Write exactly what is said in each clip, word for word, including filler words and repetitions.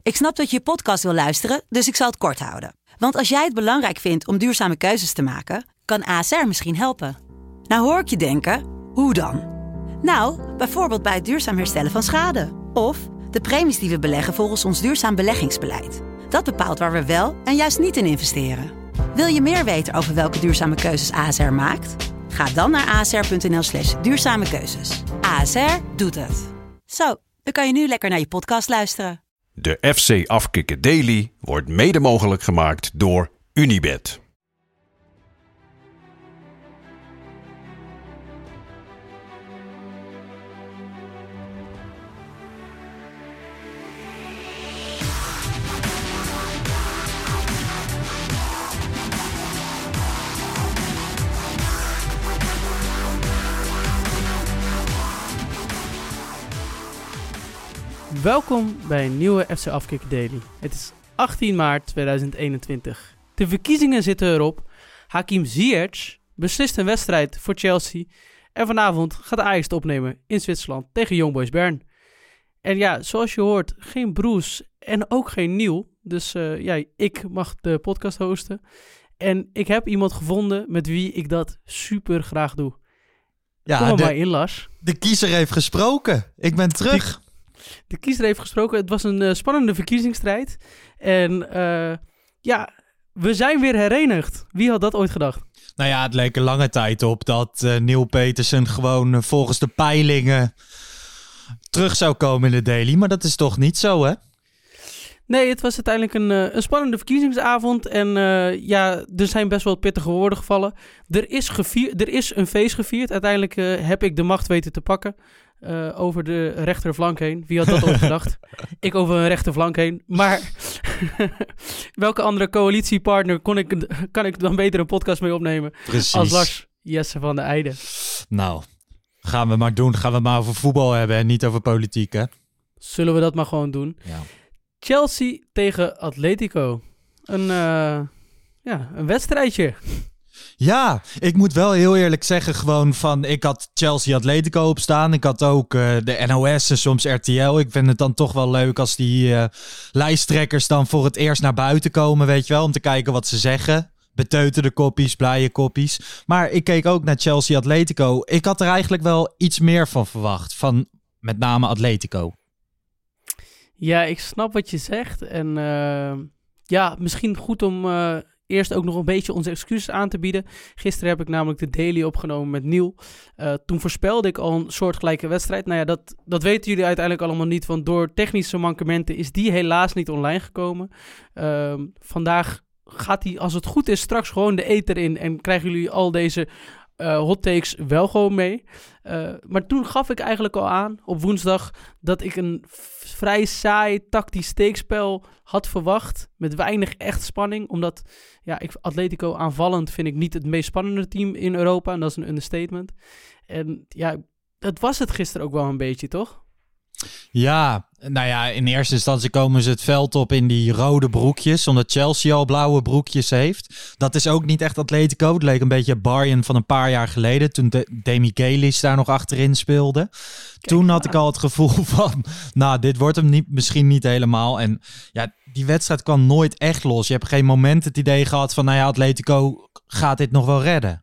Ik snap dat je je podcast wil luisteren, dus ik zal het kort houden. Want als jij het belangrijk vindt om duurzame keuzes te maken, kan A S R misschien helpen. Nou hoor ik je denken, hoe dan? Nou, bijvoorbeeld bij het duurzaam herstellen van schade. Of de premies die we beleggen volgens ons duurzaam beleggingsbeleid. Dat bepaalt waar we wel en juist niet in investeren. Wil je meer weten over welke duurzame keuzes A S R maakt? Ga dan naar asr.nl slash duurzame keuzes. A S R doet het. Zo, dan kan je nu lekker naar je podcast luisteren. De F C Afkikken Daily wordt mede mogelijk gemaakt door Unibet. Welkom bij een nieuwe F C Afkikken Daily. Het is achttien maart tweeduizend eenentwintig. De verkiezingen zitten erop. Hakim Ziyech beslist een wedstrijd voor Chelsea. En vanavond gaat Ajax het opnemen in Zwitserland tegen Young Boys Bern. En ja, zoals je hoort, geen Bruce en ook geen Neil. Dus uh, ja, ik mag de podcast hosten. En ik heb iemand gevonden met wie ik dat super graag doe. Ja, Kom er de, maar in, Lars. De kiezer heeft gesproken. Ik ben terug. De kiezer heeft gesproken. Het was een uh, spannende verkiezingsstrijd. En uh, ja, we zijn weer herenigd. Wie had dat ooit gedacht? Nou ja, het leek er lange tijd op dat uh, Neil Petersen gewoon uh, volgens de peilingen terug zou komen in de Daily. Maar dat is toch niet zo, hè? Nee, het was uiteindelijk een, uh, een spannende verkiezingsavond. En uh, ja, er zijn best wel pittige woorden gevallen. Er is, gevier, er is een feest gevierd. Uiteindelijk uh, heb ik de macht weten te pakken. Uh, over de rechterflank heen. Wie had dat ooit gedacht? Ik over een rechterflank heen. Maar welke andere coalitiepartner kon ik, kan ik dan beter een podcast mee opnemen? Precies. Als Lars Jesse van der Eijden. Nou, gaan we maar doen. Gaan we maar over voetbal hebben en niet over politiek, hè? Zullen we dat maar gewoon doen? Ja. Chelsea tegen Atletico. Een, uh, ja, een wedstrijdje. Ja, ik moet wel heel eerlijk zeggen gewoon van... Ik had Chelsea Atletico opstaan. Ik had ook uh, de N O S en soms R T L. Ik vind het dan toch wel leuk als die uh, lijsttrekkers dan voor het eerst naar buiten komen, weet je wel. Om te kijken wat ze zeggen. Beteuterde koppies, blije koppies. Maar ik keek ook naar Chelsea Atletico. Ik had er eigenlijk wel iets meer van verwacht. Van met name Atletico. Ja, ik snap wat je zegt. En uh, ja, misschien goed om... Uh, Eerst ook nog een beetje onze excuses aan te bieden. Gisteren heb ik namelijk de Daily opgenomen met Neil. Uh, toen voorspelde ik al een soortgelijke wedstrijd. Nou ja, dat, dat weten jullie uiteindelijk allemaal niet. Want door technische mankementen is die helaas niet online gekomen. Uh, vandaag gaat hij, als het goed is, straks gewoon de ether in. En krijgen jullie al deze uh, hot takes wel gewoon mee. Uh, maar toen gaf ik eigenlijk al aan op woensdag dat ik een f- vrij saai tactisch steekspel had verwacht. Met weinig echt spanning. Omdat ja, ik, Atletico aanvallend vind ik niet het meest spannende team in Europa. En dat is een understatement. En ja, dat was het gisteren ook wel een beetje, toch? Ja, nou ja, in eerste instantie komen ze het veld op in die rode broekjes, omdat Chelsea al blauwe broekjes heeft. Dat is ook niet echt Atletico. Het leek een beetje Bayern van een paar jaar geleden, toen de Demi Gelis daar nog achterin speelde. Kijk, toen had ik al het gevoel van, nou, dit wordt hem niet, misschien niet helemaal. En ja, die wedstrijd kwam nooit echt los. Je hebt geen moment het idee gehad van, nou ja, Atletico gaat dit nog wel redden.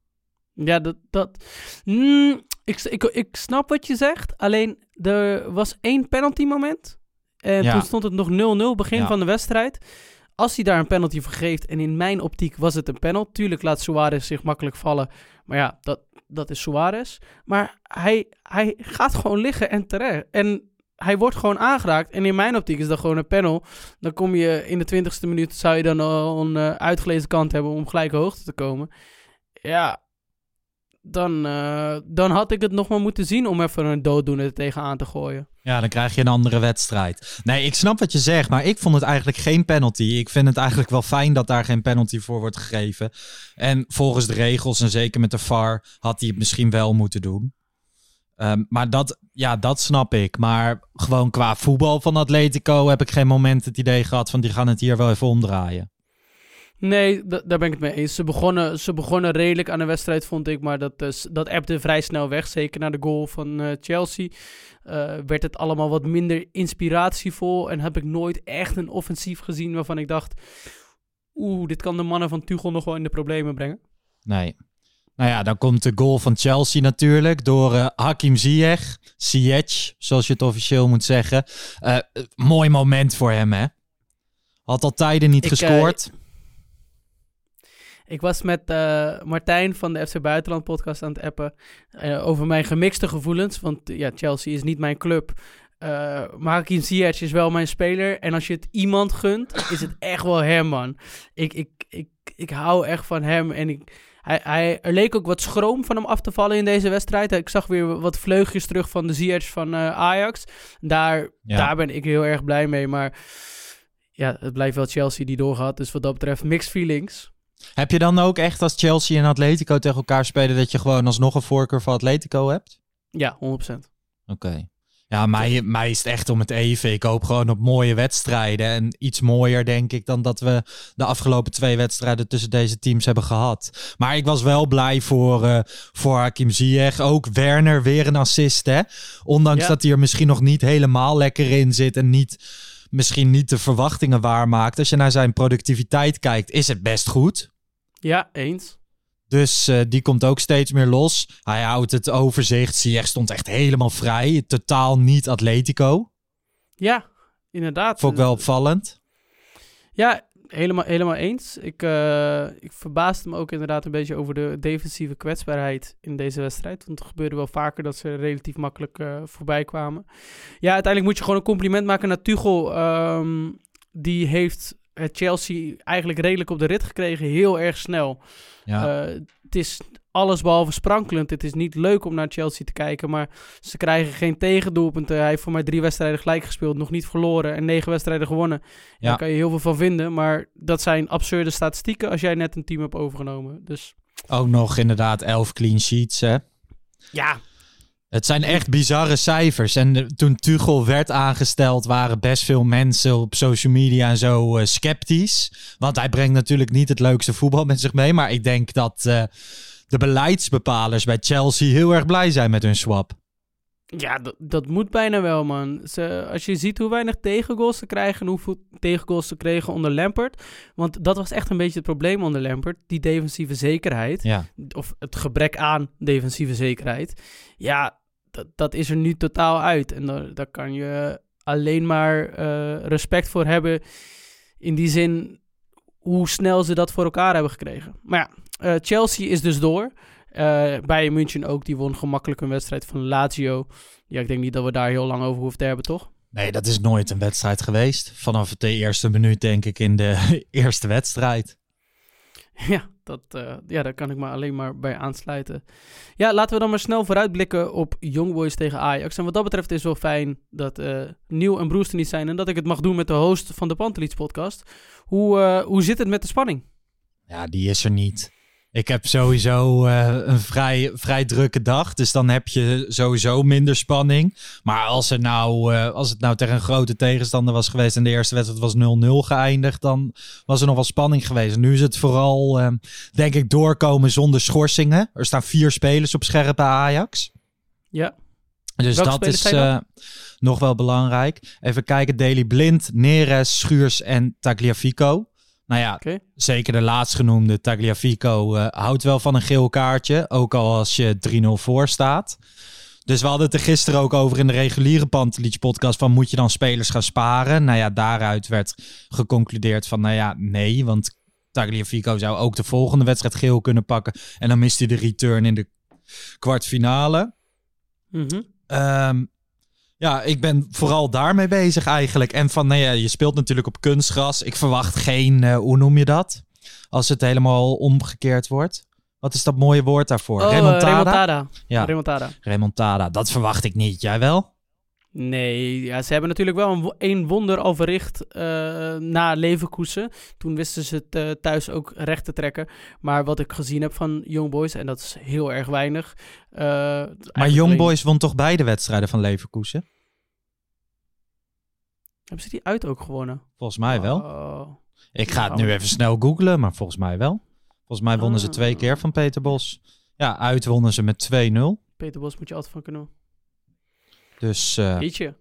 Ja, dat... dat mm, ik, ik, ik snap wat je zegt. Alleen, er was één penalty moment. En ja. Toen stond het nog nul nul begin ja. van de wedstrijd. Als hij daar een penalty voor geeft, en in mijn optiek was het een penalty. Tuurlijk laat Suarez zich makkelijk vallen. Maar ja, dat, dat is Suarez. Maar hij, hij gaat gewoon liggen en terecht. En hij wordt gewoon aangeraakt. En in mijn optiek is dat gewoon een panel. Dan kom je in de twintigste minuut, zou je dan al een uh, uitgelezen kant hebben om gelijke hoogte te komen. Ja, dan, uh, dan had ik het nog maar moeten zien om even een dooddoener er tegenaan te gooien. Ja, dan krijg je een andere wedstrijd. Nee, ik snap wat je zegt, maar ik vond het eigenlijk geen penalty. Ik vind het eigenlijk wel fijn dat daar geen penalty voor wordt gegeven. En volgens de regels, en zeker met de V A R, had hij het misschien wel moeten doen. Um, maar dat, ja, dat snap ik. Maar gewoon qua voetbal van Atletico heb ik geen moment het idee gehad van die gaan het hier wel even omdraaien. Nee, d- daar ben ik het mee eens. Ze begonnen, ze begonnen redelijk aan de wedstrijd, vond ik. Maar dat, uh, dat appte vrij snel weg. Zeker na de goal van uh, Chelsea. Uh, werd het allemaal wat minder inspiratievol. En heb ik nooit echt een offensief gezien waarvan ik dacht... Oeh, dit kan de mannen van Tuchel nog wel in de problemen brengen. Nee. Nou ja, dan komt de goal van Chelsea natuurlijk door uh, Hakim Ziyech. Ziyech, zoals je het officieel moet zeggen. Uh, mooi moment voor hem, hè? Had al tijden niet ik, gescoord. Uh, ik was met uh, Martijn van de F C Buitenland podcast aan het appen uh, over mijn gemixte gevoelens. Want ja, Chelsea is niet mijn club. Uh, maar Hakim Ziyech is wel mijn speler. En als je het iemand gunt, is het echt wel hem, man. Ik, ik, ik, ik hou echt van hem. En ik, hij, hij, er leek ook wat schroom van hem af te vallen in deze wedstrijd. Ik zag weer wat vleugjes terug van de Ziyech van uh, Ajax. Daar, ja. daar ben ik heel erg blij mee. Maar ja, het blijft wel Chelsea die doorgaat. Dus wat dat betreft, mixed feelings. Heb je dan ook echt als Chelsea en Atletico tegen elkaar spelen... dat je gewoon alsnog een voorkeur voor Atletico hebt? Ja, honderd procent. Oké. Okay. Ja, mij, mij is het echt om het even. Ik hoop gewoon op mooie wedstrijden. En iets mooier, denk ik, dan dat we de afgelopen twee wedstrijden tussen deze teams hebben gehad. Maar ik was wel blij voor, uh, voor Hakim Ziyech. Ook Werner, weer een assist, hè? Ondanks ja. dat hij er misschien nog niet helemaal lekker in zit en niet, misschien niet de verwachtingen waarmaakt. Als je naar zijn productiviteit kijkt, is het best goed. Ja, eens. Dus uh, die komt ook steeds meer los. Hij houdt het overzicht. Ziyech stond echt helemaal vrij. Totaal niet Atletico. Ja, inderdaad. Vond ik wel opvallend. Ja, helemaal, helemaal eens. Ik, uh, ik verbaasde me ook inderdaad een beetje over de defensieve kwetsbaarheid in deze wedstrijd. Want het gebeurde wel vaker dat ze relatief makkelijk uh, voorbij kwamen. Ja, uiteindelijk moet je gewoon een compliment maken naar Tuchel. Um, die heeft het Chelsea eigenlijk redelijk op de rit gekregen. Heel erg snel. Ja. Uh, het is alles behalve sprankelend. Het is niet leuk om naar Chelsea te kijken, maar ze krijgen geen tegendoelpunten. Hij heeft voor mij drie wedstrijden gelijk gespeeld, nog niet verloren en negen wedstrijden gewonnen. Ja. Daar kan je heel veel van vinden, maar dat zijn absurde statistieken als jij net een team hebt overgenomen. Dus... Ook nog inderdaad elf clean sheets, hè? Ja. Het zijn echt bizarre cijfers. En de, toen Tuchel werd aangesteld, waren best veel mensen op social media en zo uh, sceptisch. Want hij brengt natuurlijk niet het leukste voetbal met zich mee. Maar ik denk dat uh, de beleidsbepalers bij Chelsea heel erg blij zijn met hun swap. Ja, dat, dat moet bijna wel, man. Ze, als je ziet hoe weinig tegengoals ze krijgen en hoeveel tegengoals ze kregen onder Lampard. Want dat was echt een beetje het probleem onder Lampard. Die defensieve zekerheid. Ja. Of het gebrek aan defensieve zekerheid. Ja, dat, dat is er nu totaal uit. En daar, daar kan je alleen maar uh, respect voor hebben. In die zin hoe snel ze dat voor elkaar hebben gekregen. Maar ja, uh, Chelsea is dus door. Uh, Bayern München ook, die won gemakkelijk een wedstrijd van Lazio. Ja, ik denk niet dat we daar heel lang over hoeven te hebben, toch? Nee, dat is nooit een wedstrijd geweest. Vanaf de eerste minuut denk ik in de eerste wedstrijd. Ja, dat, uh, ja, daar kan ik me alleen maar bij aansluiten. Ja, laten we dan maar snel vooruitblikken op Young Boys tegen Ajax. En wat dat betreft is het wel fijn dat uh, Neil en Broes er niet zijn en dat ik het mag doen met de host van de Pantelis podcast. Hoe, uh, hoe zit het met de spanning? Ja, die is er niet. Ik heb sowieso uh, een vrij, vrij drukke dag. Dus dan heb je sowieso minder spanning. Maar als, er nou, uh, als het nou tegen een grote tegenstander was geweest en de eerste wedstrijd was nul nul geëindigd, dan was er nog wel spanning geweest. Nu is het vooral, uh, denk ik, doorkomen zonder schorsingen. Er staan vier spelers op scherp bij Ajax. Ja. Dus welke dat is uh, nog wel belangrijk. Even kijken, Daley Blind, Neres, Schuurs en Tagliafico. Nou ja, okay. Zeker de laatstgenoemde Tagliafico uh, houdt wel van een geel kaartje. Ook al als je drie nul voor staat. Dus we hadden het er gisteren ook over in de reguliere Pantelich podcast van moet je dan spelers gaan sparen? Nou ja, daaruit werd geconcludeerd van nou ja, nee. Want Tagliafico zou ook de volgende wedstrijd geel kunnen pakken. En dan mist hij de return in de kwartfinale. Mm-hmm. Um, Ja, ik ben vooral daarmee bezig eigenlijk. En van, nou ja, je speelt natuurlijk op kunstgras. Ik verwacht geen, uh, hoe noem je dat? Als het helemaal omgekeerd wordt. Wat is dat mooie woord daarvoor? Oh, remontada? remontada. Ja, remontada. Remontada. Dat verwacht ik niet. Jij wel? Nee, ja, ze hebben natuurlijk wel een, een wonder al verricht uh, na Leverkusen. Toen wisten ze het uh, thuis ook recht te trekken. Maar wat ik gezien heb van Young Boys, en dat is heel erg weinig. Uh, maar Young alleen... Boys won toch beide wedstrijden van Leverkusen? Hebben ze die uit ook gewonnen? Volgens mij wel. Oh. Ik ga het nu even snel googlen, maar volgens mij wel. Volgens mij wonnen Ah. ze twee keer van Peter Bos. Ja, uit wonnen ze met twee nul. Peter Bos moet je altijd van kunnen. Dus uh, Jeetje.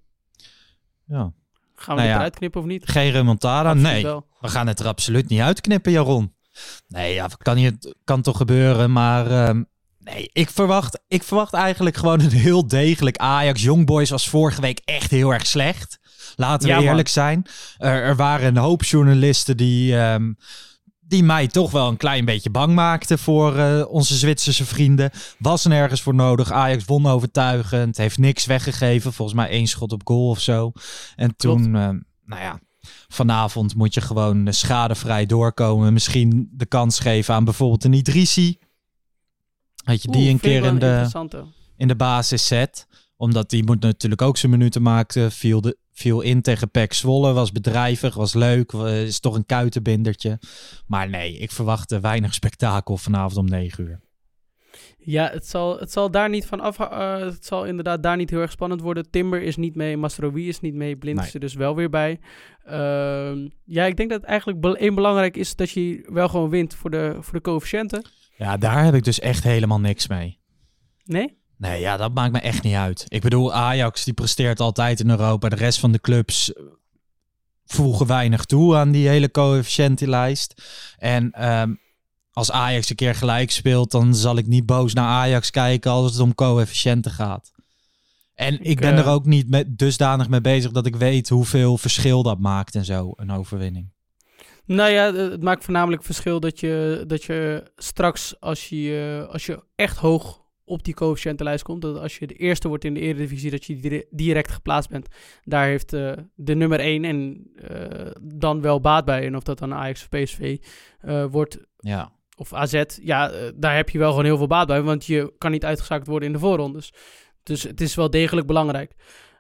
ja. Gaan we Nou dit ja, eruit knippen of niet? Geen remontada? Absoluut Nee, wel. we gaan het er absoluut niet uitknippen, Jaron. Nee, ja, kan, niet, kan toch gebeuren, maar... Um, nee, ik verwacht, ik verwacht eigenlijk gewoon een heel degelijk Ajax. Young Boys was vorige week echt heel erg slecht. Laten we Ja, eerlijk man. zijn. Er, er waren een hoop journalisten die... Um, die mij toch wel een klein beetje bang maakten voor uh, onze Zwitserse vrienden. Was nergens voor nodig. Ajax won overtuigend. Heeft niks weggegeven. Volgens mij één schot op goal of zo. En toen, uh, nou ja, vanavond moet je gewoon uh, schadevrij doorkomen. Misschien de kans geven aan bijvoorbeeld een Idrissi. Dat je die Oeh, een vind ik keer wel in een de, interessante. in de basis zet. Omdat die moet natuurlijk ook zijn minuten maken. Viel, de, viel in tegen P E C Zwolle. Was bedrijvig, was leuk. Is toch een kuitenbindertje. Maar nee, ik verwacht uh, weinig spektakel vanavond om negen uur. Ja, het zal, het zal daar niet van af... Uh, het zal inderdaad daar niet heel erg spannend worden. Timber is niet mee, Mastrowi is niet mee, Blind Nee. is er dus wel weer bij. Uh, ja, ik denk dat het eigenlijk be- één belangrijk is dat je wel gewoon wint voor de, voor de coëfficiënten. Ja, daar heb ik dus echt helemaal niks mee. Nee? Nee, ja, dat maakt me echt niet uit. Ik bedoel, Ajax die presteert altijd in Europa. De rest van de clubs voegen weinig toe aan die hele coëfficiëntenlijst. En um, als Ajax een keer gelijk speelt, dan zal ik niet boos naar Ajax kijken als het om coëfficiënten gaat. En ik, ik ben uh... er ook niet met dusdanig mee bezig dat ik weet hoeveel verschil dat maakt en zo, een overwinning. Nou ja, het maakt voornamelijk verschil dat je, dat je straks, als je, als je echt hoog op die coëfficiëntenlijst komt, dat als je de eerste wordt in de Eredivisie, dat je direct geplaatst bent. Daar heeft uh, de nummer één en uh, dan wel baat bij. En of dat dan Ajax of P S V uh, wordt, ja. of A Z, ja, uh, daar heb je wel gewoon heel veel baat bij, want je kan niet uitgeschakeld worden in de voorrondes. Dus het is wel degelijk belangrijk.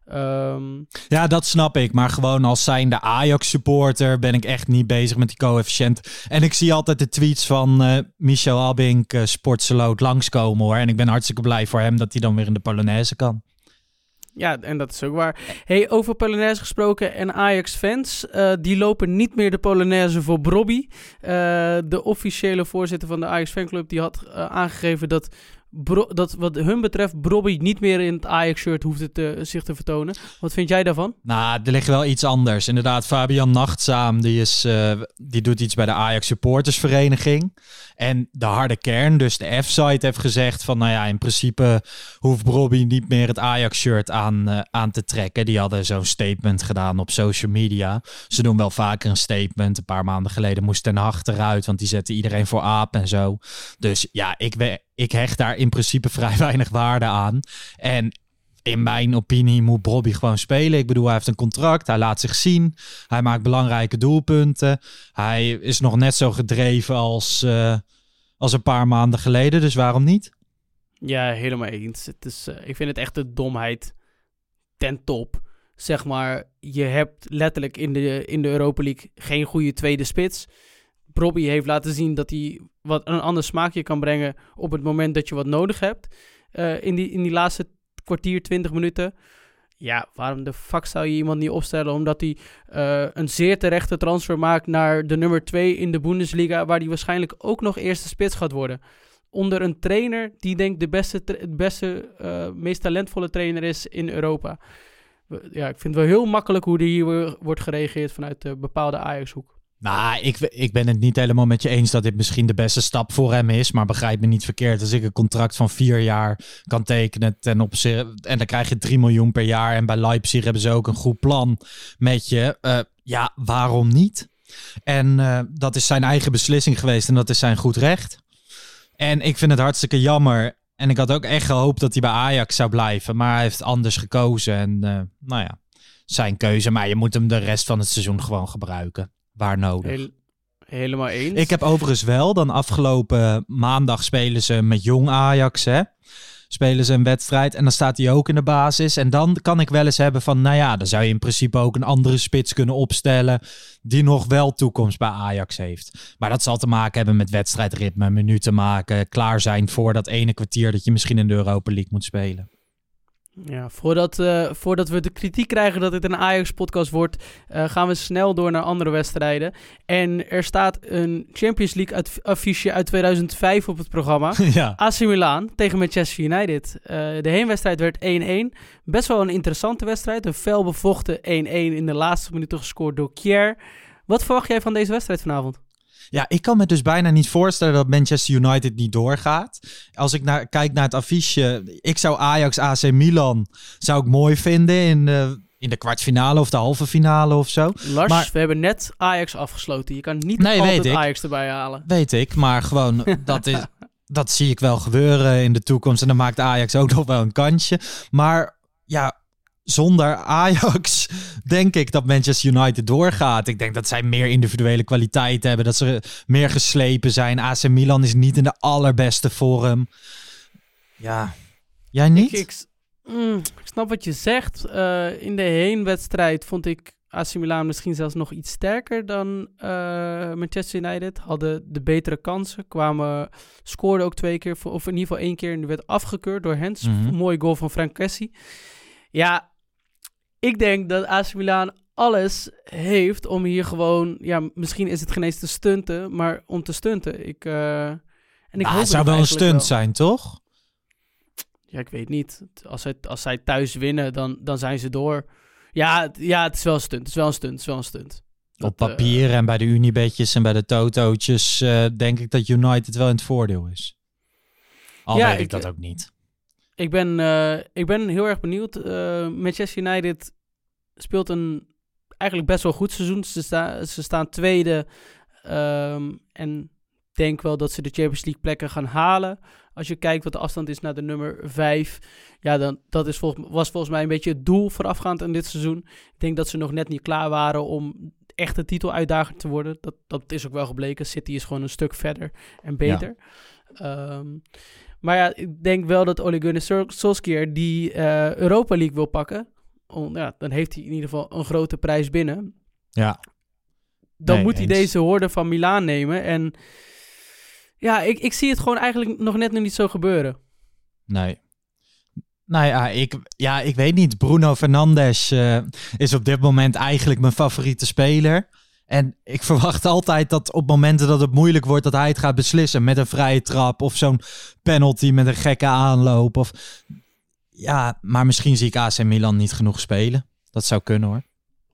Um... Ja, dat snap ik. Maar gewoon als zijnde Ajax-supporter ben ik echt niet bezig met die coëfficiënt. En ik zie altijd de tweets van uh, Michel Abink, uh, Sportseloot, langskomen hoor. En ik ben hartstikke blij voor hem dat hij dan weer in de Polonaise kan. Ja, en dat is ook waar. Hey, over Polonaise gesproken en Ajax-fans. Uh, die lopen niet meer de Polonaise voor Brobby. Uh, de officiële voorzitter van de Ajax-fanclub die had uh, aangegeven dat... Bro, dat wat hun betreft Brobby niet meer in het Ajax-shirt hoefde te, zich te vertonen. Wat vind jij daarvan? Nou, er ligt wel iets anders. Inderdaad, Fabian Nachtzaam, die, is, uh, die doet iets bij de Ajax supportersvereniging. En de harde kern, dus de F-site, heeft gezegd van... nou ja, in principe hoeft Brobby niet meer het Ajax-shirt aan, uh, aan te trekken. Die hadden zo'n statement gedaan op social media. Ze doen wel vaker een statement. Een paar maanden geleden moest Ten Hag eruit, want die zette iedereen voor aap en zo. Dus ja, ik weet... Ik hecht daar in principe vrij weinig waarde aan. En in mijn opinie moet Brobby gewoon spelen. Ik bedoel, hij heeft een contract. Hij laat zich zien. Hij maakt belangrijke doelpunten. Hij is nog net zo gedreven als, uh, als een paar maanden geleden. Dus waarom niet? Ja, helemaal eens. Het is, uh, ik vind het echt een domheid ten top. Zeg maar, je hebt letterlijk in de, in de Europa League geen goede tweede spits. Brobby heeft laten zien dat hij wat een ander smaakje kan brengen op het moment dat je wat nodig hebt. Uh, in, die, in die laatste kwartier, twintig minuten. Ja, waarom de fuck zou je iemand niet opstellen? Omdat hij uh, een zeer terechte transfer maakt naar de nummer twee in de Bundesliga, waar hij waarschijnlijk ook nog eerste spits gaat worden. Onder een trainer die denk ik de beste, tra- de beste uh, meest talentvolle trainer is in Europa. Ja, ik vind het wel heel makkelijk hoe er hier wordt gereageerd vanuit de bepaalde Ajax-hoek. Nou, ik, ik ben het niet helemaal met je eens dat dit misschien de beste stap voor hem is. Maar begrijp me niet verkeerd. Als ik een contract van vier jaar kan tekenen ten opzichte, en dan krijg je drie miljoen per jaar. En bij Leipzig hebben ze ook een goed plan met je. Uh, ja, waarom niet? En uh, dat is zijn eigen beslissing geweest en dat is zijn goed recht. En ik vind het hartstikke jammer. En ik had ook echt gehoopt dat hij bij Ajax zou blijven. Maar hij heeft anders gekozen. En uh, nou ja, zijn keuze. Maar je moet hem de rest van het seizoen gewoon gebruiken. Waar nodig. Heel, helemaal eens. Ik heb overigens wel, dan afgelopen maandag spelen ze met jong Ajax, hè. Spelen ze een wedstrijd en dan staat hij ook in de basis. En dan kan ik wel eens hebben van, nou ja, dan zou je in principe ook een andere spits kunnen opstellen die nog wel toekomst bij Ajax heeft. Maar dat zal te maken hebben met wedstrijdritme, minuten maken, klaar zijn voor dat ene kwartier dat je misschien in de Europa League moet spelen. Ja, voordat, uh, voordat we de kritiek krijgen dat het een Ajax-podcast wordt, uh, gaan we snel door naar andere wedstrijden. En er staat een Champions League uit, affiche uit tweeduizend vijf op het programma. Ja. A C Milan tegen Manchester United. Uh, de heenwedstrijd werd één-één. Best wel een interessante wedstrijd. Een fel bevochten één-één in de laatste minuten gescoord door Kjaer. Wat verwacht jij van deze wedstrijd vanavond? Ja, ik kan me dus bijna niet voorstellen dat Manchester United niet doorgaat. Als ik naar, kijk naar het affiche, ik zou Ajax A C Milan zou ik mooi vinden in de, in de kwartfinale of de halve finale of zo. Lars, maar, we hebben net Ajax afgesloten. Je kan niet nee, altijd weet ik. Ajax erbij halen. Weet ik, maar gewoon dat, is, dat zie ik wel gebeuren in de toekomst. En dan maakt Ajax ook nog wel een kansje. Maar ja, zonder Ajax denk ik dat Manchester United doorgaat. Ik denk dat zij meer individuele kwaliteit hebben. Dat ze meer geslepen zijn. A C Milan is niet in de allerbeste vorm. Ja, jij niet? Ik, ik, mm, ik snap wat je zegt. Uh, in de heenwedstrijd vond ik A C Milan misschien zelfs nog iets sterker dan uh, Manchester United. Hadden de betere kansen. Kwamen, scoorden ook twee keer, of in ieder geval één keer. En die werd afgekeurd door Hens. Mm-hmm. Mooie goal van Frank Kessie. Ja, ik denk dat A C Milan alles heeft om hier gewoon... Ja, misschien is het geen eens te stunten, maar om te stunten. Ik, uh, en ik ah, hoop het zou wel een stunt wel. zijn, toch? Ja, ik weet niet. Als zij, als zij thuis winnen, dan, dan zijn ze door. Ja, ja, het is wel een stunt. Het is wel een stunt. Het is wel een stunt. Dat, Op papier uh, en bij de Unibetjes en bij de Totootjes uh, denk ik dat United wel in het voordeel is. Al ja, weet ik, ik dat ook niet. Ik ben, uh, ik ben heel erg benieuwd. Uh, Manchester United speelt een eigenlijk best wel goed seizoen. Ze, sta, ze staan tweede. Um, en denk wel dat ze de Champions League plekken gaan halen. Als je kijkt wat de afstand is naar de nummer vijf. Ja, dan, dat is volgens, was volgens mij een beetje het doel voorafgaand in dit seizoen. Ik denk dat ze nog net niet klaar waren om echt de titeluitdager te worden. Dat, dat is ook wel gebleken. City is gewoon een stuk verder en beter. Ja. Um, maar ja, ik denk wel dat Ole Gunnar Solskjaer die uh, Europa League wil pakken. Om, ja, dan heeft hij in ieder geval een grote prijs binnen. Ja. Dan nee, moet eens. hij deze horde van Milaan nemen. En ja, ik, ik zie het gewoon eigenlijk nog net nog niet zo gebeuren. Nee. Nou ja, ik, ja, ik weet niet. Bruno Fernandes uh, is op dit moment eigenlijk mijn favoriete speler. En ik verwacht altijd dat op momenten dat het moeilijk wordt, dat hij het gaat beslissen met een vrije trap of zo'n penalty met een gekke aanloop. Of... Ja, maar misschien zie ik A C Milan niet genoeg spelen. Dat zou kunnen hoor.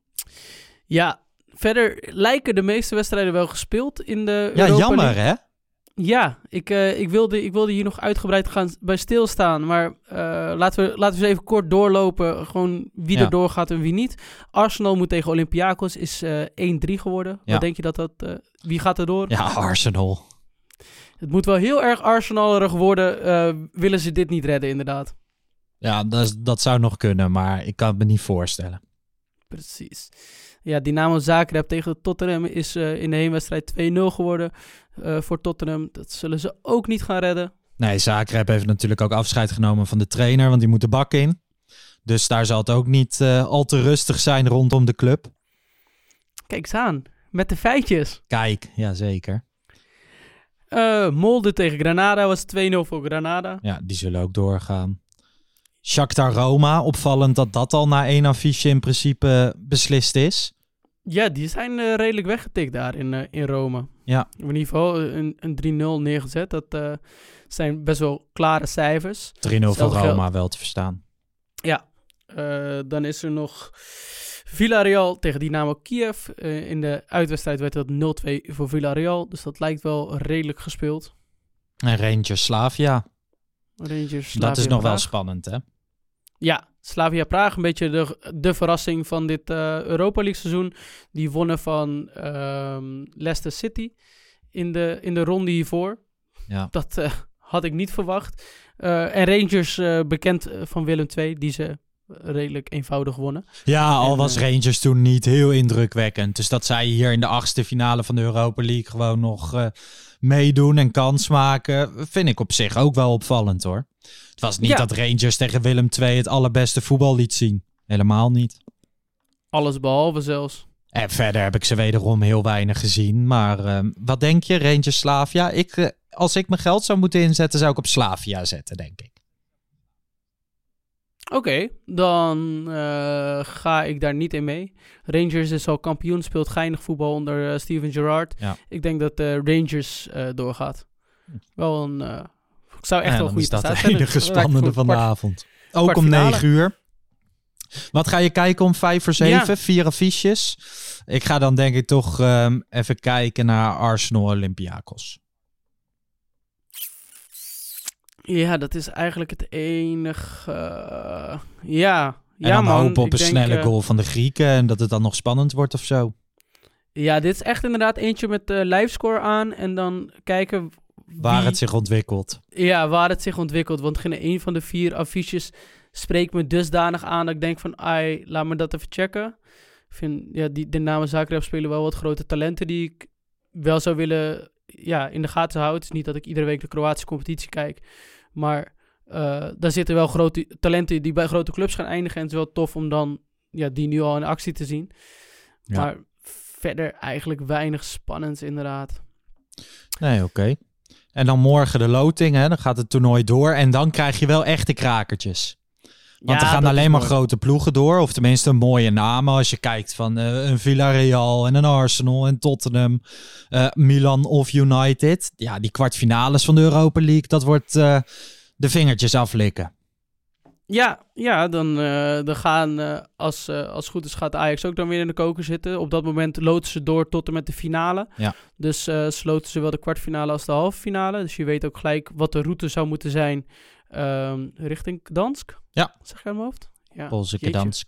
Ja, verder lijken de meeste wedstrijden wel gespeeld in de Ja, Europa jammer League. hè? Ja, ik, uh, ik, wilde, ik wilde hier nog uitgebreid gaan bij stilstaan. Maar uh, laten, we, laten we eens even kort doorlopen. Gewoon wie ja. er doorgaat en wie niet. Arsenal moet tegen Olympiakos. Is uh, één drie geworden. Ja. Wat denk je dat dat... Uh, wie gaat er door? Ja, Arsenal. Het moet wel heel erg Arsenalerig worden. Uh, willen ze dit niet redden, inderdaad. Ja, dat, is, dat zou nog kunnen. Maar ik kan het me niet voorstellen. Precies. Ja, Dynamo Zagreb tegen Tottenham is uh, in de heenwedstrijd twee nul geworden uh, voor Tottenham. Dat zullen ze ook niet gaan redden. Nee, Zagreb heeft natuurlijk ook afscheid genomen van de trainer, want die moet de bak in. Dus daar zal het ook niet uh, al te rustig zijn rondom de club. Kijk eens aan, met de feitjes. Kijk, ja zeker. Uh, Molde tegen Granada was twee nul voor Granada. Ja, die zullen ook doorgaan. Shakhtar Roma, opvallend dat dat al na één affiche in principe beslist is. Ja, die zijn uh, redelijk weggetikt daar in, uh, in Rome. Ja. In ieder geval een, een drie nul neergezet. Dat uh, zijn best wel klare cijfers. drie nul voor Roma geld. Wel te verstaan. Ja, uh, dan is er nog Villarreal tegen Dynamo Kiev. Uh, in de uitwedstrijd werd dat nul twee voor Villarreal. Dus dat lijkt wel redelijk gespeeld. En Rangers Slavia. Rangers Slavia dat is nog Praag. wel spannend, hè? Ja, Slavia Praag, een beetje de, de verrassing van dit uh, Europa League seizoen. Die wonnen van uh, Leicester City in de, in de ronde hiervoor. Ja. Dat uh, had ik niet verwacht. Uh, en Rangers, uh, bekend van Willem twee, die ze redelijk eenvoudig wonnen. Ja, al en, was uh, Rangers toen niet heel indrukwekkend. Dus dat zij hier in de achtste finale van de Europa League gewoon nog uh, meedoen en kans maken, vind ik op zich ook wel opvallend hoor. Het was niet ja. dat Rangers tegen Willem twee het allerbeste voetbal liet zien. Helemaal niet. Alles behalve zelfs. En verder heb ik ze wederom heel weinig gezien. Maar uh, wat denk je, Rangers Slavia? Ik, uh, als ik mijn geld zou moeten inzetten, zou ik op Slavia zetten, denk ik. Oké, okay, dan uh, ga ik daar niet in mee. Rangers is al kampioen, speelt geinig voetbal onder uh, Steven Gerrard. Ja. Ik denk dat uh, Rangers uh, doorgaat. Wel een... Uh, ik zou echt ja, wel een goede prestatie zijn. Dat is het enige spannende van de avond. Ook om negen uur. Wat ga je kijken om vijf voor zeven? Ja. Vier affiches. Ik ga dan denk ik toch um, even kijken naar Arsenal Olympiakos. Ja, dat is eigenlijk het enige... Uh, ja, en ja dan man. hopen op ik een denk, snelle uh, goal van de Grieken en dat het dan nog spannend wordt of zo. Ja, dit is echt inderdaad eentje met de uh, livescore aan en dan kijken... Wie, waar het zich ontwikkelt. Ja, waar het zich ontwikkelt. Want geen een van de vier affiches spreekt me dusdanig aan dat ik denk van, ai, laat me dat even checken. Ik vind, ja, die Dinamo Zagreb spelen wel wat grote talenten die ik wel zou willen ja, in de gaten houden. Het is niet dat ik iedere week de Kroatische competitie kijk. Maar uh, daar zitten wel grote talenten die bij grote clubs gaan eindigen. En het is wel tof om dan ja, die nu al in actie te zien. Ja. Maar verder eigenlijk weinig spannends inderdaad. Nee, oké. Okay. En dan morgen de loting, hè? Dan gaat het toernooi door. En dan krijg je wel echte krakertjes. Want ja, er gaan alleen maar mooi. grote ploegen door. Of tenminste mooie namen. Als je kijkt van uh, een Villarreal en een Arsenal en Tottenham. Uh, Milan of United. Ja, die kwartfinales van de Europa League. Dat wordt uh, de vingertjes aflikken. Ja, ja dan, uh, dan gaan, uh, als, uh, als het goed is, gaat Ajax ook dan weer in de koker zitten. Op dat moment loten ze door tot en met de finale. Ja. Dus uh, sloten ze wel de kwartfinale als de halve finale. Dus je weet ook gelijk wat de route zou moeten zijn um, richting Gdansk. Ja. Zeg je aan mijn hoofd? Ja. Poolse Gdansk.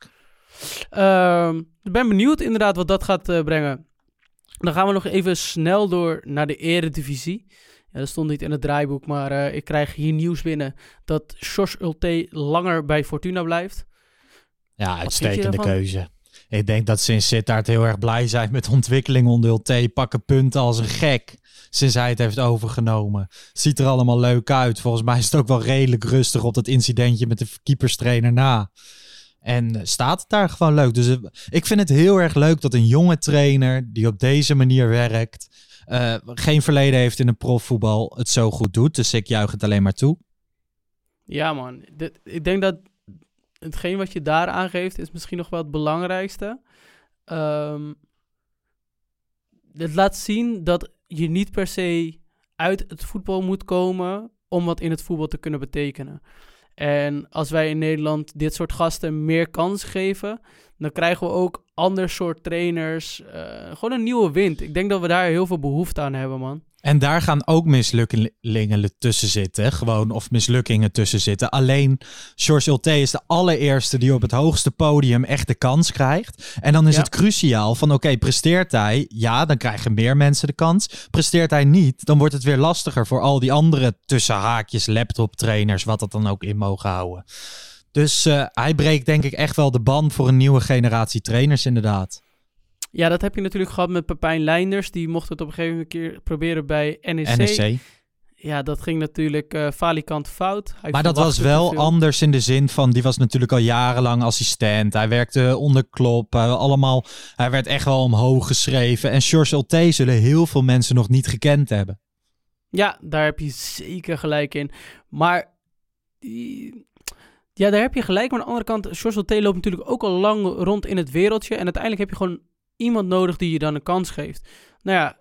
Um, ik ben benieuwd inderdaad wat dat gaat uh, brengen. Dan gaan we nog even snel door naar de Eredivisie. Ja, dat stond niet in het draaiboek, maar uh, ik krijg hier nieuws binnen dat George Ulte langer bij Fortuna blijft. Ja, uitstekende keuze. Ik denk dat ze in Sittard heel erg blij zijn met de ontwikkeling onder Ulte. Pakken punten als een gek sinds hij het heeft overgenomen. Ziet er allemaal leuk uit. Volgens mij is het ook wel redelijk rustig op dat incidentje met de keeperstrainer na. En staat het daar gewoon leuk. Dus uh, ik vind het heel erg leuk dat een jonge trainer die op deze manier werkt... Uh, geen verleden heeft in het profvoetbal, het zo goed doet. Dus ik juich het alleen maar toe. Ja man, Dit, ik denk dat hetgeen wat je daar aangeeft is misschien nog wel het belangrijkste. Um, het laat zien dat je niet per se uit het voetbal moet komen om wat in het voetbal te kunnen betekenen. En als wij in Nederland dit soort gasten meer kans geven, dan krijgen we ook ander soort trainers. Uh, gewoon een nieuwe wind. Ik denk dat we daar heel veel behoefte aan hebben, man. En daar gaan ook mislukkingen tussen zitten. Gewoon, of mislukkingen tussen zitten. Alleen George Ulte is de allereerste die op het hoogste podium echt de kans krijgt. En dan is ja. het cruciaal van oké, okay, presteert hij? Ja, dan krijgen meer mensen de kans. Presteert hij niet? Dan wordt het weer lastiger voor al die andere tussen haakjes laptoptrainers, wat dat dan ook in mogen houden. Dus uh, hij breekt denk ik echt wel de band voor een nieuwe generatie trainers inderdaad. Ja, dat heb je natuurlijk gehad met Pepijn Leinders. Die mocht het op een gegeven moment keer proberen bij N E C. N E C. Ja, dat ging natuurlijk uh, falikant fout. Hij maar dat was wel anders in de zin van... die was natuurlijk al jarenlang assistent. Hij werkte onder Klopp. Hij, allemaal, hij werd echt wel omhoog geschreven. En George Ulte zullen heel veel mensen nog niet gekend hebben. Ja, daar heb je zeker gelijk in. Maar... Die... Ja, daar heb je gelijk. Maar aan de andere kant, George Ulte loopt natuurlijk ook al lang rond in het wereldje. En uiteindelijk heb je gewoon iemand nodig die je dan een kans geeft. Nou ja,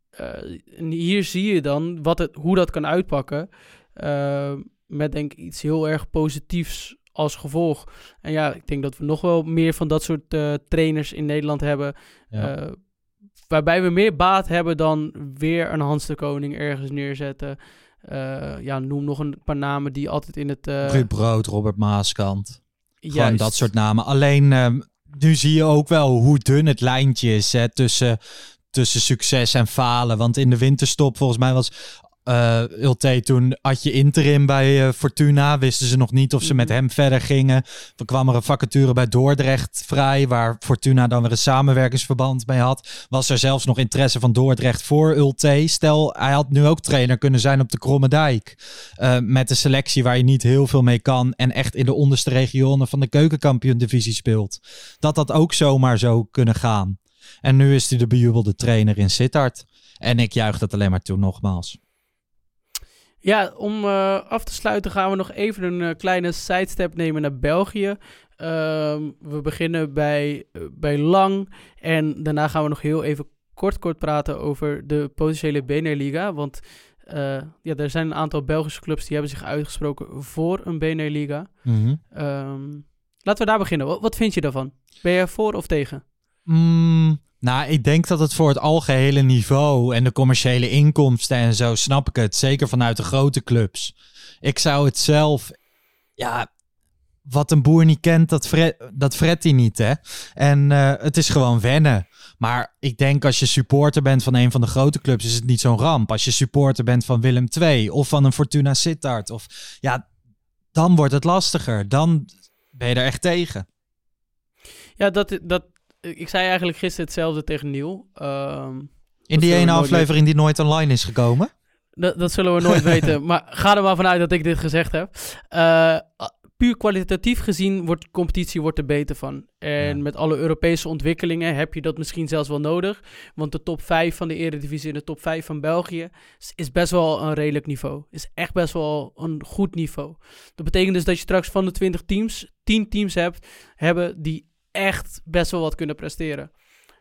uh, hier zie je dan wat het, hoe dat kan uitpakken. Uh, met denk ik iets heel erg positiefs als gevolg. En ja, ik denk dat we nog wel meer van dat soort uh, trainers in Nederland hebben. Ja. Uh, waarbij we meer baat hebben dan weer een Hans de Koning ergens neerzetten. Uh, ja, noem nog een paar namen die altijd in het... Uh... Ruud Brood, Robert Maaskant. Juist. Gewoon dat soort namen. Alleen, uh, nu zie je ook wel hoe dun het lijntje is hè, tussen, tussen succes en falen. Want in de winterstop, volgens mij was... Uh, Ulte, toen had je interim bij uh, Fortuna. Wisten ze nog niet of ze mm-hmm. met hem verder gingen. Er kwam er een vacature bij Dordrecht vrij, waar Fortuna dan weer een samenwerkingsverband mee had. Was er zelfs nog interesse van Dordrecht voor Ulte. Stel, hij had nu ook trainer kunnen zijn op de Kromme Dijk. Uh, met een selectie waar je niet heel veel mee kan. En echt in de onderste regionen van de keukenkampioen-divisie speelt. Dat dat ook zomaar zou kunnen gaan. En nu is hij de bejubelde trainer in Sittard. En ik juich dat alleen maar toe, nogmaals. Ja, om uh, af te sluiten gaan we nog even een uh, kleine sidestep nemen naar België. Uh, we beginnen bij, uh, bij Lang en daarna gaan we nog heel even kort kort praten over de potentiële Beneliga. Want uh, ja, er zijn een aantal Belgische clubs die hebben zich uitgesproken voor een Beneliga. Mm-hmm. Um, laten we daar beginnen. Wat, wat vind je daarvan? Ben je voor of tegen? Mm, nou, ik denk dat het voor het algehele niveau en de commerciële inkomsten en zo snap ik het. Zeker vanuit de grote clubs. Ik zou het zelf... Ja, wat een boer niet kent, dat, fret, dat fret hij niet, hè. En uh, het is gewoon wennen. Maar ik denk als je supporter bent van een van de grote clubs, is het niet zo'n ramp. Als je supporter bent van Willem twee of van een Fortuna Sittard, of ja, dan wordt het lastiger. Dan ben je er echt tegen. Ja, dat, dat, ik zei eigenlijk gisteren hetzelfde tegen Niel. Um, In die ene aflevering die nooit online is gekomen? Dat, dat zullen we nooit weten. Maar ga er maar vanuit dat ik dit gezegd heb. Uh, puur kwalitatief gezien wordt de competitie wordt er beter van. En ja. met alle Europese ontwikkelingen heb je dat misschien zelfs wel nodig. Want de top vijf van de Eredivisie en de top vijf van België is, is best wel een redelijk niveau. Is echt best wel een goed niveau. Dat betekent dus dat je straks van de twintig teams, tien teams hebt, hebben die echt best wel wat kunnen presteren.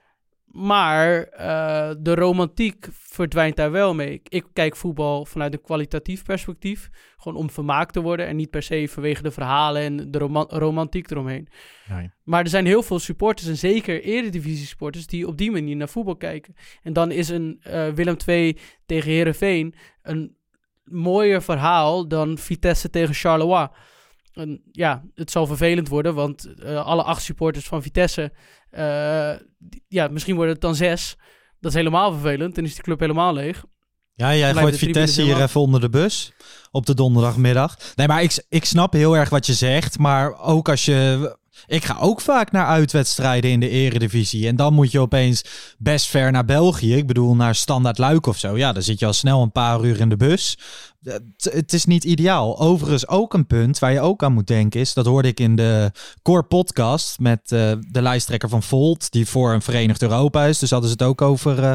Maar uh, de romantiek verdwijnt daar wel mee. Ik kijk voetbal vanuit een kwalitatief perspectief. Gewoon om vermaakt te worden. En niet per se vanwege de verhalen en de rom- romantiek eromheen. Nee. Maar er zijn heel veel supporters, en zeker Eredivisie supporters, die op die manier naar voetbal kijken. En dan is een uh, Willem twee tegen Heerenveen een mooier verhaal dan Vitesse tegen Charleroi. En ja, het zal vervelend worden, want uh, alle acht supporters van Vitesse, uh, die, ja, misschien worden het dan zes. Dat is helemaal vervelend, dan is die club helemaal leeg. Ja, jij gooit Vitesse hier even onder de bus op de donderdagmiddag. Nee, maar ik, ik snap heel erg wat je zegt, maar ook als je... Ik ga ook vaak naar uitwedstrijden in de Eredivisie. En dan moet je opeens best ver naar België. Ik bedoel, naar Standaard Luik of zo. Ja, dan zit je al snel een paar uur in de bus. Het, het is niet ideaal. Overigens ook een punt waar je ook aan moet denken is... dat hoorde ik in de Core podcast met uh, de lijsttrekker van Volt... die voor een Verenigd Europa is. Dus hadden ze het ook over, uh,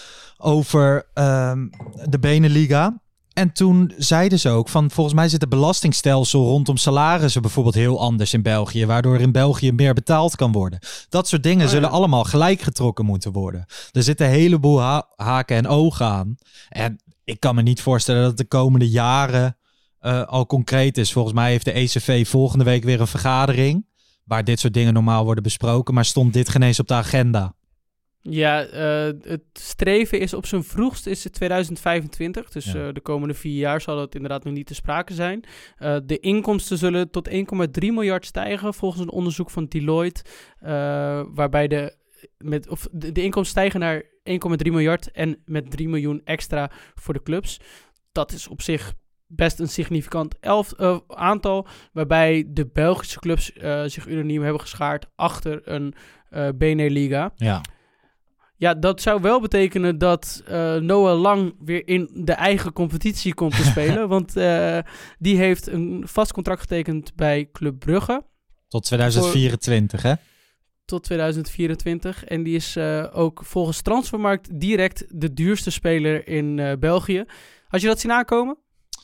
over uh, de Beneliga... En toen zeiden ze ook van, volgens mij zit het belastingstelsel rondom salarissen bijvoorbeeld heel anders in België, waardoor in België meer betaald kan worden. Dat soort dingen oh, ja. zullen allemaal gelijk getrokken moeten worden. Er zitten een heleboel ha- haken en ogen aan. En ik kan me niet voorstellen dat het de komende jaren uh, al concreet is. Volgens mij heeft de E C V volgende week weer een vergadering, waar dit soort dingen normaal worden besproken, maar stond dit geen eens op de agenda. Ja, uh, het streven is op zijn vroegst is het tweeduizend vijfentwintig. Dus ja. uh, de komende vier jaar zal het inderdaad nog niet te sprake zijn. Uh, de inkomsten zullen tot één komma drie miljard stijgen volgens een onderzoek van Deloitte. Uh, waarbij de, met, of de, de inkomsten stijgen naar één komma drie miljard en met drie miljoen extra voor de clubs. Dat is op zich best een significant elf, uh, aantal. Waarbij de Belgische clubs uh, zich unaniem hebben geschaard achter een uh, Beneliga. Ja. Ja, dat zou wel betekenen dat uh, Noah Lang weer in de eigen competitie komt te spelen. Want uh, die heeft een vast contract getekend bij Club Brugge. Tot tweeduizend vierentwintig, voor, hè? Tot tweeduizend vierentwintig. En die is uh, ook volgens Transfermarkt direct de duurste speler in uh, België. Had je dat zien aankomen?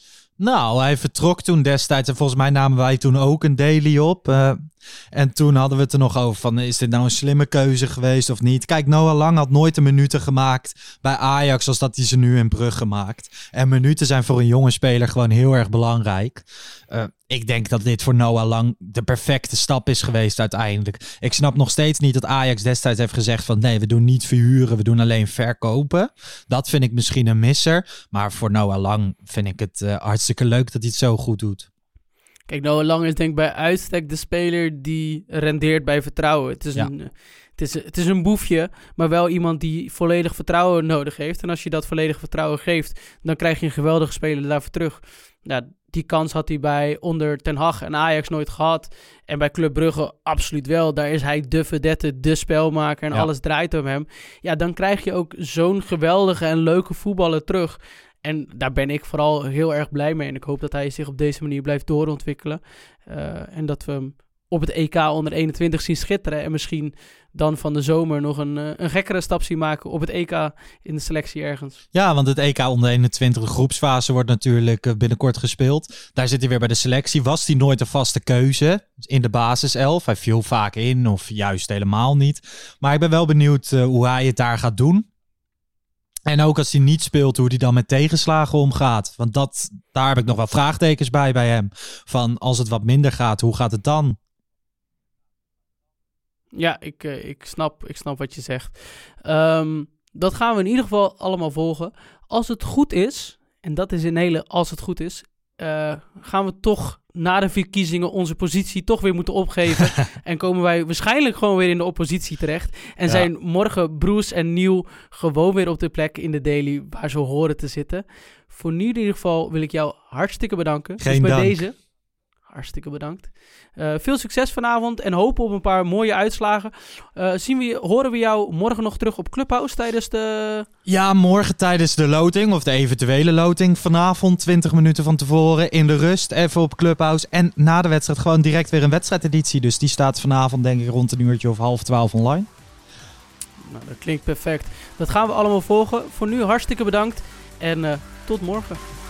Nou, hij vertrok toen destijds en volgens mij namen wij toen ook een daily op. Uh, en toen hadden we het er nog over van, is dit nou een slimme keuze geweest of niet? Kijk, Noah Lang had nooit de minuten gemaakt bij Ajax als dat hij ze nu in Brugge maakt. En minuten zijn voor een jonge speler gewoon heel erg belangrijk. Uh, ik denk dat dit voor Noah Lang de perfecte stap is geweest uiteindelijk. Ik snap nog steeds niet dat Ajax destijds heeft gezegd van nee, we doen niet verhuren, we doen alleen verkopen. Dat vind ik misschien een misser. Maar voor Noah Lang vind ik het uh, hartstikke leuk dat hij het zo goed doet. Kijk, Noah Lang is denk ik bij uitstek de speler die rendeert bij vertrouwen. Het is, ja. een, het, is, het is een boefje, maar wel iemand die volledig vertrouwen nodig heeft. En als je dat volledig vertrouwen geeft, dan krijg je een geweldige speler daarvoor terug. Nou, die kans had hij bij onder Ten Hag en Ajax nooit gehad. En bij Club Brugge absoluut wel. Daar is hij de vedette, de spelmaker en ja. alles draait om hem. Ja, dan krijg je ook zo'n geweldige en leuke voetballer terug. En daar ben ik vooral heel erg blij mee. En ik hoop dat hij zich op deze manier blijft doorontwikkelen. Uh, en dat we hem op het E K onder eenentwintig zien schitteren. En misschien dan van de zomer nog een, uh, een gekkere stap zien maken op het E K in de selectie ergens. Ja, want het E K onder eenentwintig, de groepsfase, wordt natuurlijk binnenkort gespeeld. Daar zit hij weer bij de selectie. Was hij nooit een vaste keuze in de basiself? Hij viel vaak in of juist helemaal niet. Maar ik ben wel benieuwd uh, hoe hij het daar gaat doen. En ook als hij niet speelt, hoe hij dan met tegenslagen omgaat. Want dat, daar heb ik nog wel vraagtekens bij bij hem. Van als het wat minder gaat, hoe gaat het dan? Ja, ik, uh, ik, snap, ik snap wat je zegt. Um, dat gaan we in ieder geval allemaal volgen. Als het goed is, en dat is een hele als het goed is, uh, gaan we toch na de verkiezingen onze positie toch weer moeten opgeven. En komen wij waarschijnlijk gewoon weer in de oppositie terecht. En ja. zijn morgen Bruce en Neil gewoon weer op de plek in de Daily waar ze horen te zitten. Voor nu in ieder geval wil ik jou hartstikke bedanken. Geen dus bij dank. deze, hartstikke bedankt. Uh, veel succes vanavond en hopen op een paar mooie uitslagen. Uh, zien we, horen we jou morgen nog terug op Clubhouse tijdens de... Ja, morgen tijdens de loting of de eventuele loting. Vanavond twintig minuten van tevoren in de rust even op Clubhouse. En na de wedstrijd gewoon direct weer een wedstrijdeditie. Dus die staat vanavond denk ik rond een uurtje of half twaalf online. Nou, dat klinkt perfect. Dat gaan we allemaal volgen. Voor nu hartstikke bedankt en uh, tot morgen.